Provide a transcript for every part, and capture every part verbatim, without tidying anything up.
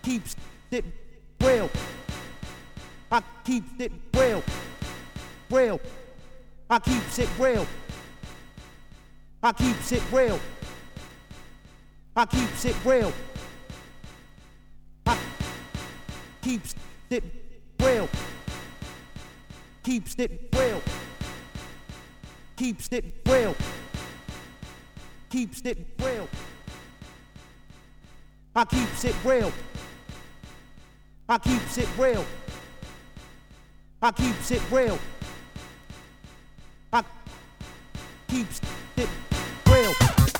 keeps it real. I keeps it real. Real. I keeps it real. I keeps it real. I keeps it real. I keeps it real. Keeps it real. Keeps it real. Keeps it real. I keeps it real. I keeps it real. I keeps it real. I keeps it real.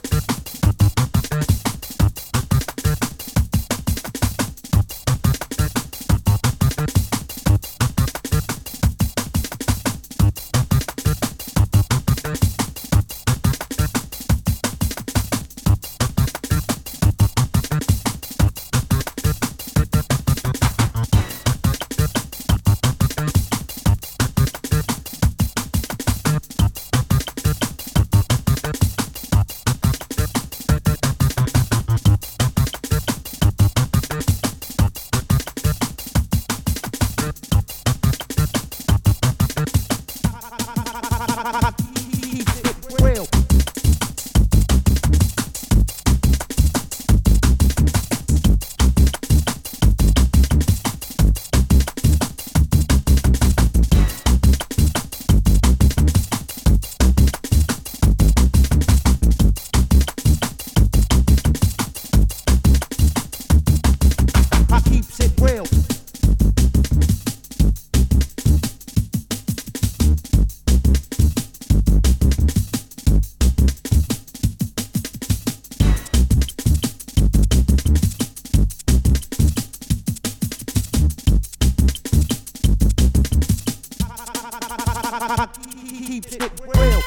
Keeps it real.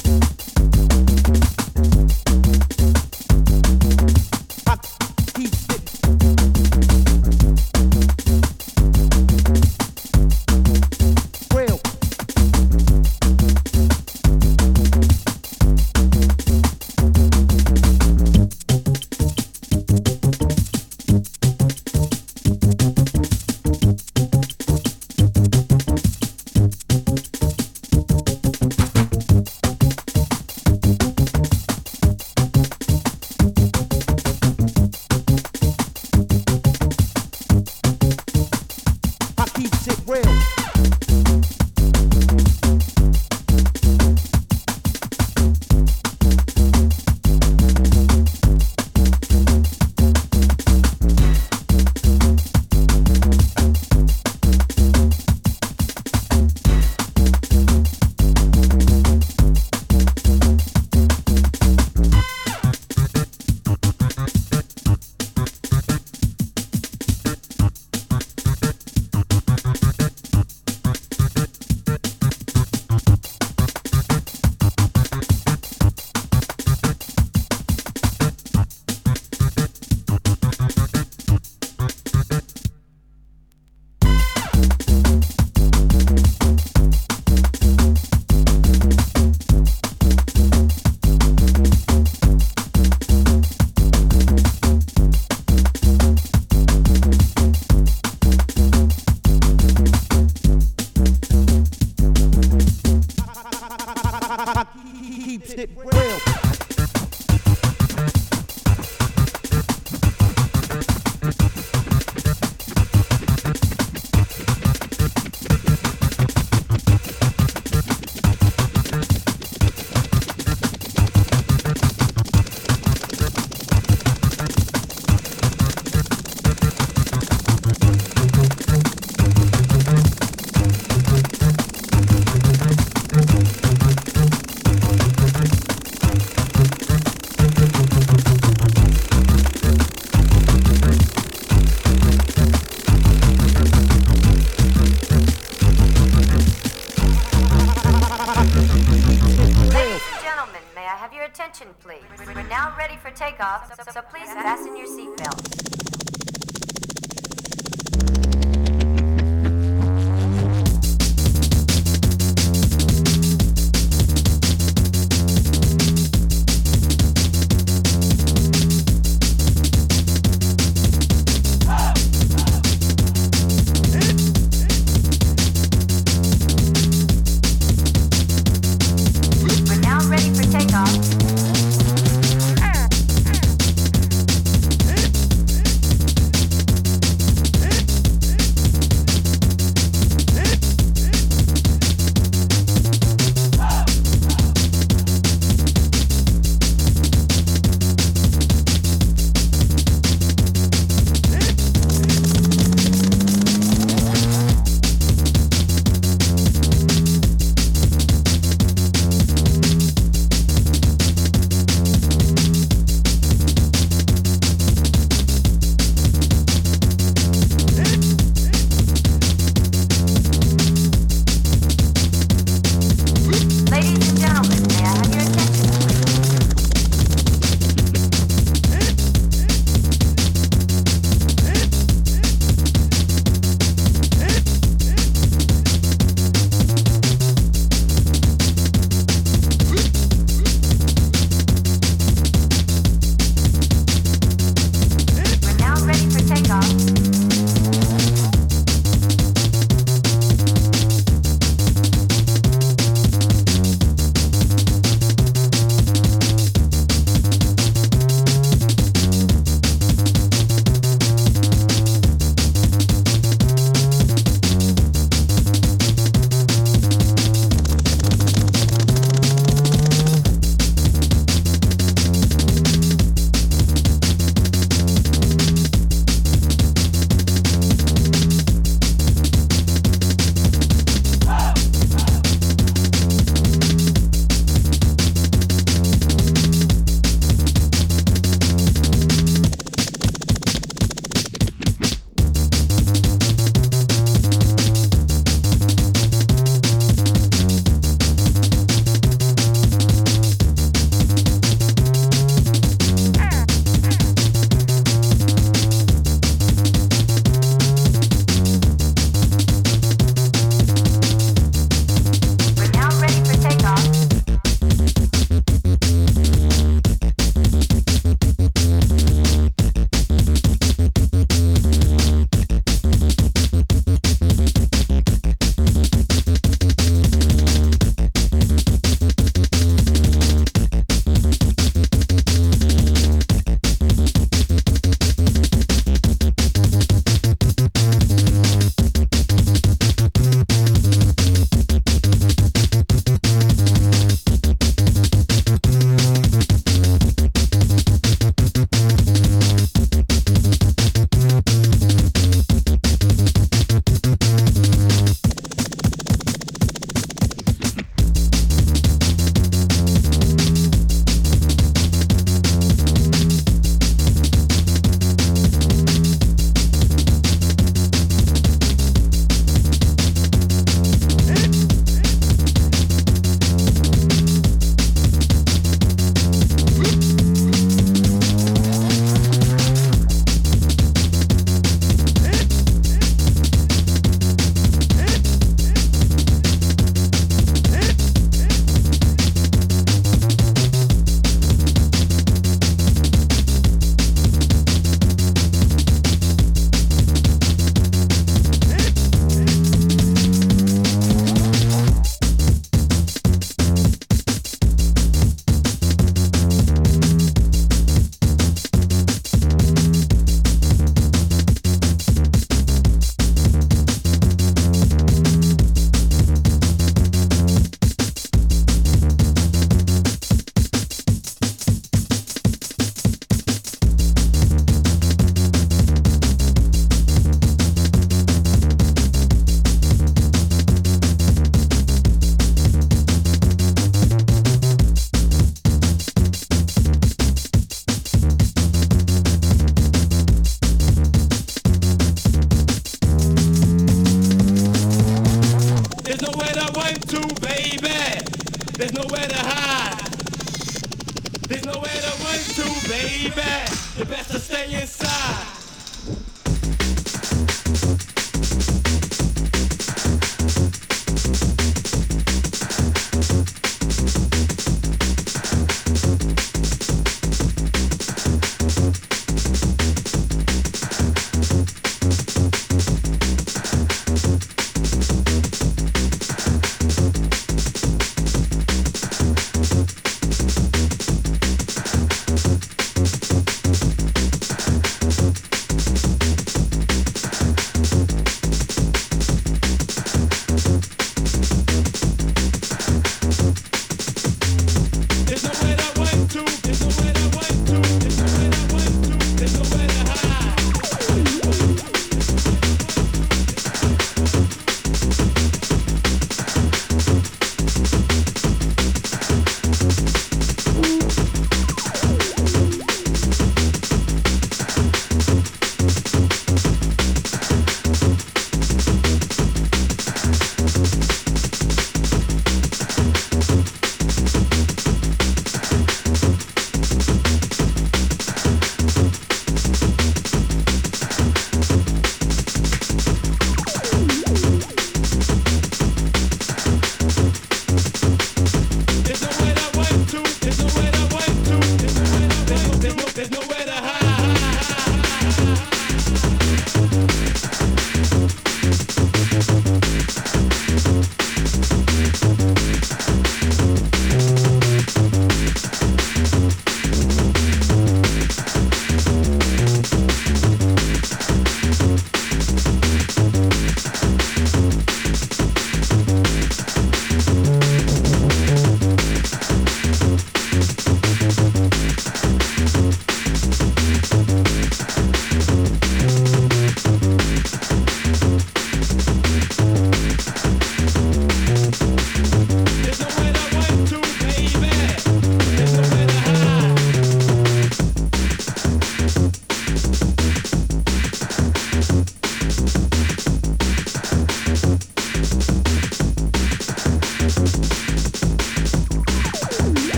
Keep now ready for takeoff, so, so please fasten your seatbelts. There's nowhere to hide. There's nowhere to run You better stay inside.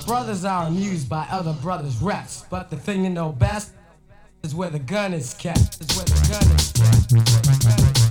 brothers are amused by other brothers' reps, but the thing you know best is where the gun is kept. Is where the gun is kept. Is where the gun is kept.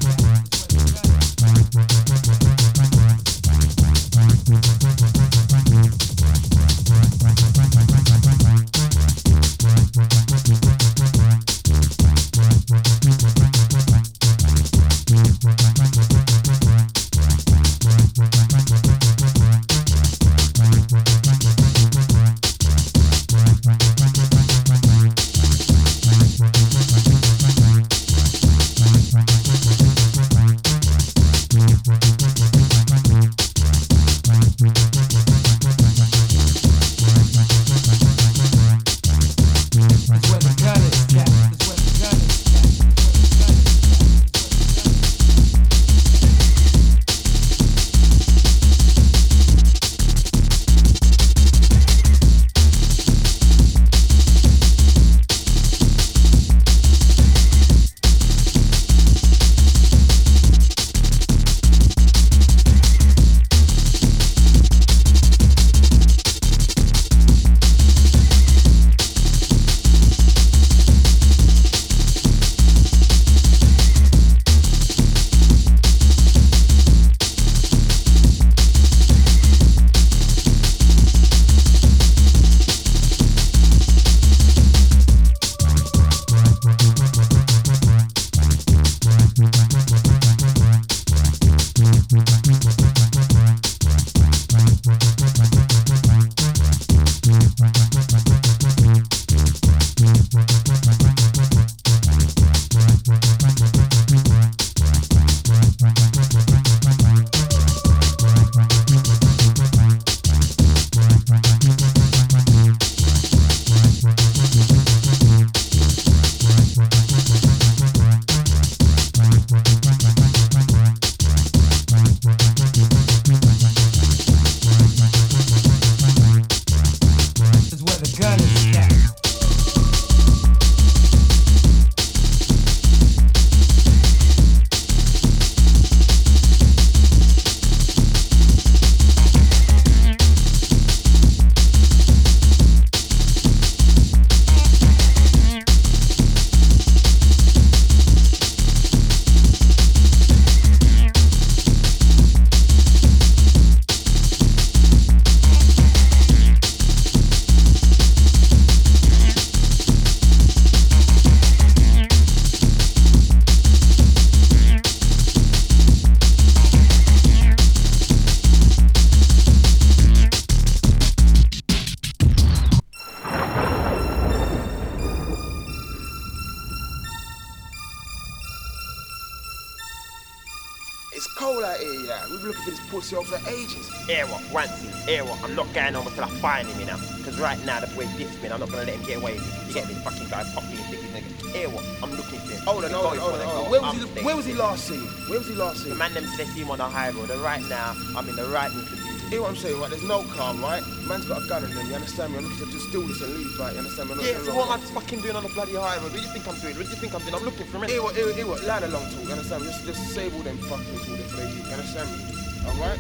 It's cold out here, yeah. We've been looking for this pussy over for ages. Hear what, Wancy, hear what, I'm not going over till I find him, you know. Because right now, the boy dissed me, I'm not going to let him get away with it. You get me? Fucking guy, pop me and stick his nigga. Hear what, I'm looking for him. Hold on, hold on, hold on, hold on. Where was, he, where was he last seen? Where was he last seen? The man them said they see him on the high road, and right now, I'm in the right mood to do this. Hear what I'm saying, right? There's no calm, right? Man's got a gun on him, you understand me? I'm looking to just steal this and leave, right? You understand me? I'm not Yeah, doing so wrong. what am I fucking doing on the bloody high road? What do you think I'm doing? What do you think I'm doing? I'm looking for him. Hear what, hear, hear what, line along talk, you understand me? Just, just save all them fucking talk there for you, you understand me? Alright?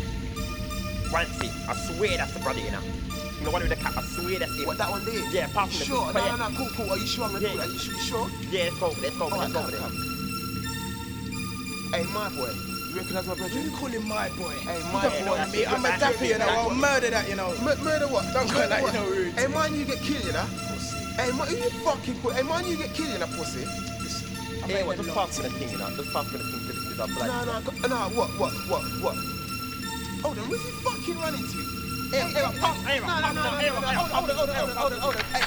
Wancy, I swear that's the brother, you know. You know, one with the cap, I swear that's it. What, that one there? Yeah, apart from the Sure, but no, yeah. no, no, cool, cool. Are you sure I'm gonna Yeah. do that? You, you sure? Yeah, let's go, let's go, Alright, let's go come, over there. come. Hey, my boy, you recognise my brother? You call him my boy. Hey, You my don't boy. know me. I'm a dapper, you know. I'll murder that, you know. M- murder what? Don't go Murder like what? you know rude. Hey, man, you get killed, you know? Hey, man, who you fucking put? Hey, man, you get killed, you know, pussy? Yeah, well, just pass me the thing, you know. Just pass me the thing to this is our blood. No, no, go- no, what, what, what, what? Hold on, where's he fucking running to? Hey, hey, hey, pass- hey, no, pass no, me no, the- no, hey, no, hey, hold on, hold on, hold on, hold on, hold on, hold on. Hey.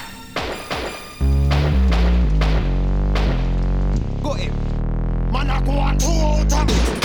Got him. Man, I go on two out of it.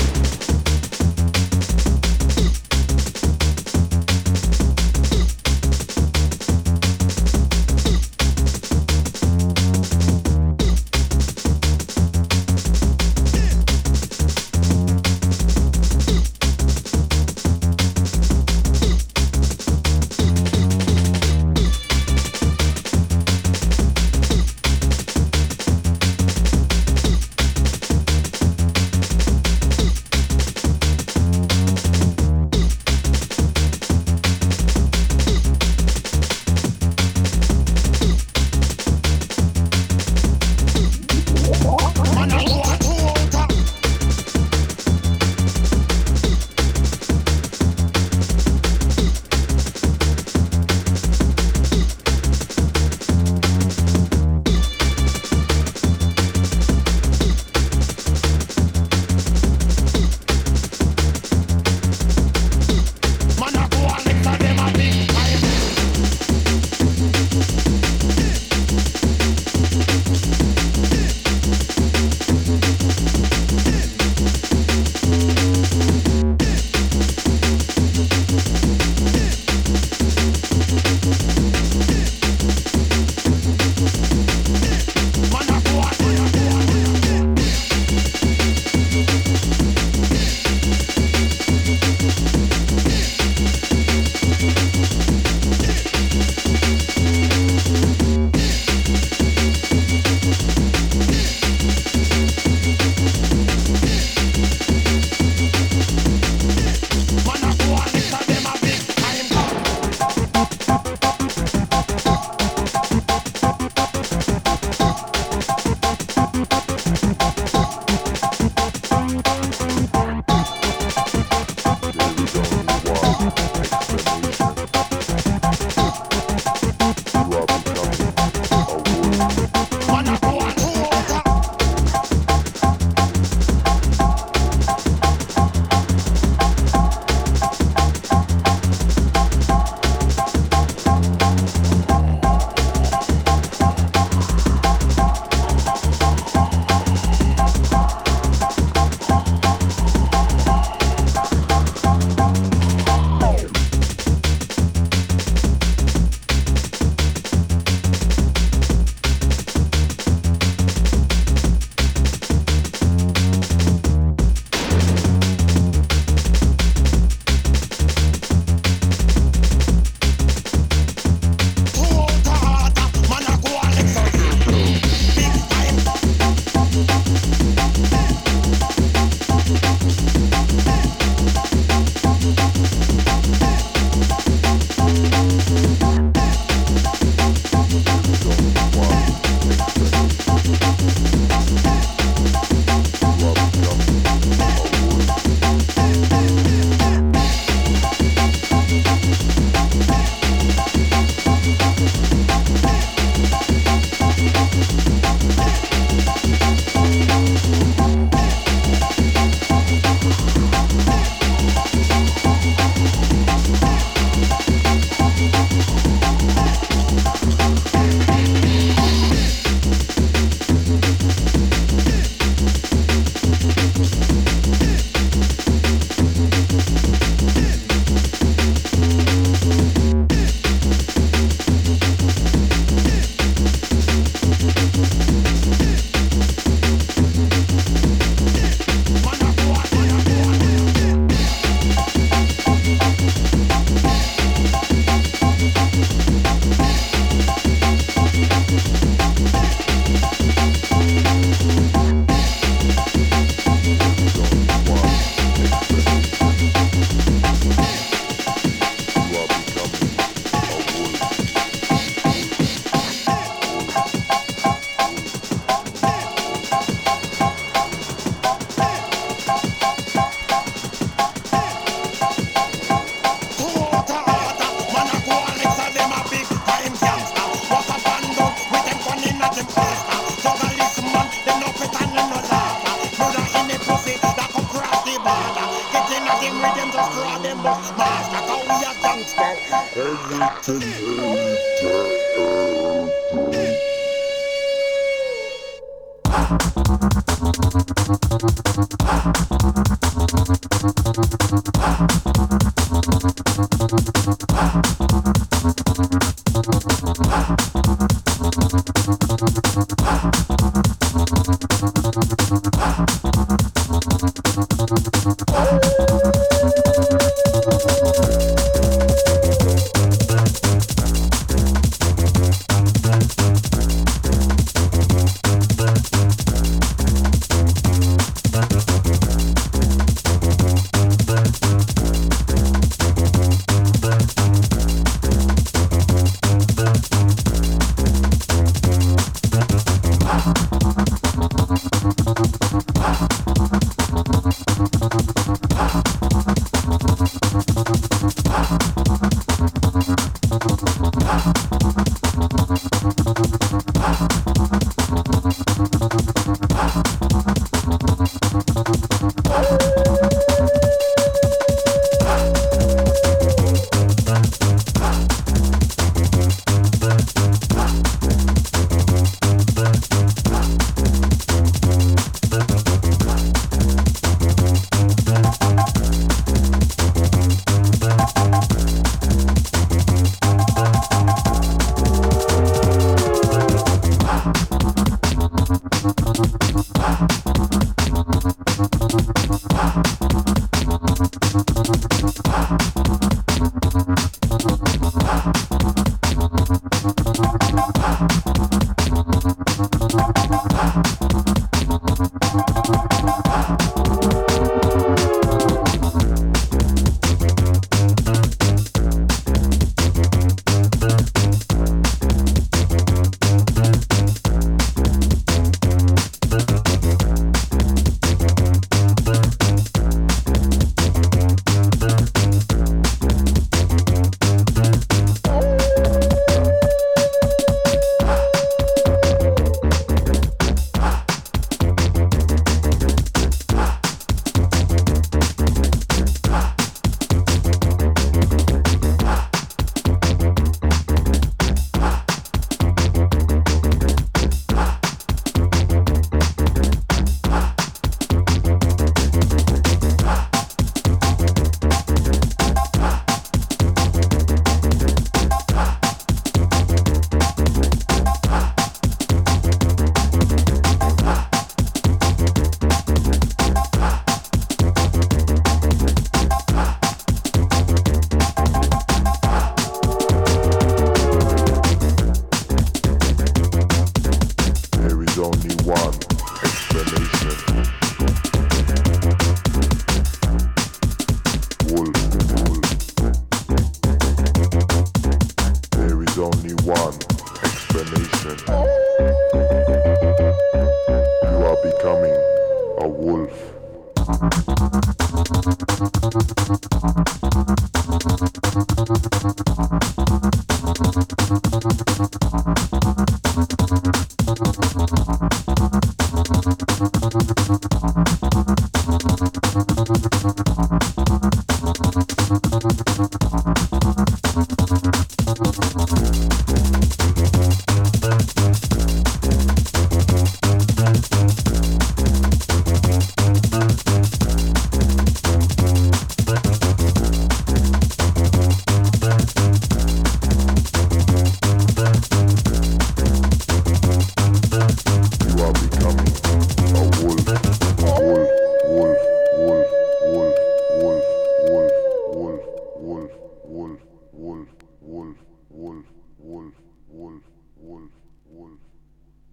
of them, but master how we a gangster.